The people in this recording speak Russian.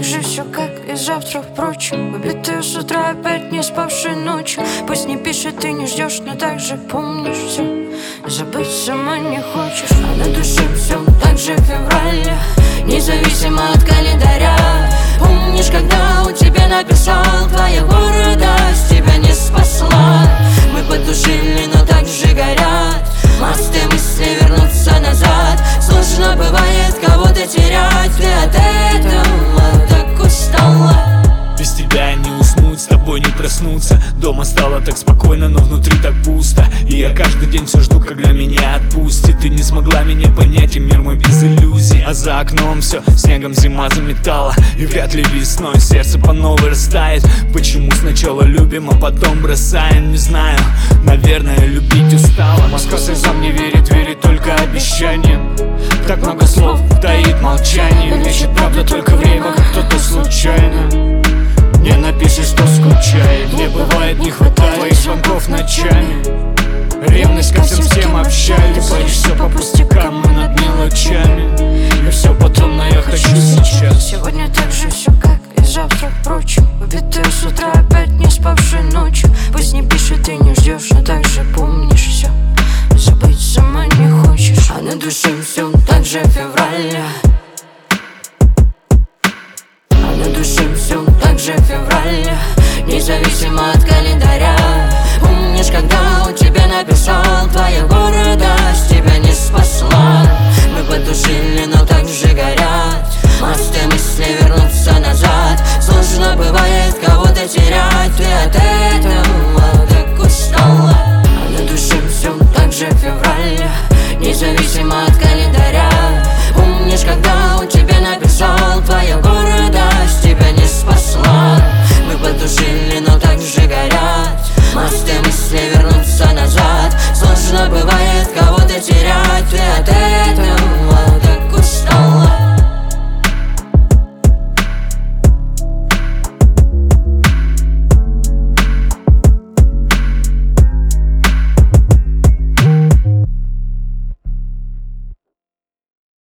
так же все, как и завтра, впрочем. Убитые с утра, опять не спавшие ночью. Пусть не пишет, ты не ждешь, но так же помнишь все. Забыть сама не хочешь, а на душе все так же февраля, независимо от календаря. Помнишь, когда у тебя написал, твоя города с тебя не спасла. Мы потушили, но так же горят мосты, мысли вернуться назад. Сложно бывает кого-то терять, ты от этого так устала. Без тебя не уснуть, с тобой не проснуться. Дома стало так спокойно, но внутри так пусто. И я каждый день все жду, когда меня отпустит. Ты не смогла меня понять, и мир мой без иллюзий. А за окном все снегом зима заметала, и вряд ли весной сердце по новой растает. Почему сначала любим, а потом бросаем, не знаю. Наверное, любить устала. Москва слезам не верит, верит только обещаниям. Так много слов таит молчание. Лечит правда только время, как кто-то случайно не напишешь, что скучает. Мне бывает не хватает твоих звонков ночами. Ревность ко всем, с кем общаюсь. Ты плачешь все по пустякам и над мелочами. И все потом, но я хочу сейчас. Сегодня так же все, как и завтра, впрочем. Убитые с утра, опять не спавшие ночью. Пусть не пишет, ты не ждешь, но так же помнишь все. Забыть сама не хочешь, а на душе все так же февраля. На душе все так же февраля, независимо от календаря. Помнишь, когда у тебя написал, твоя города с тебя не спасла. Мы потушили, но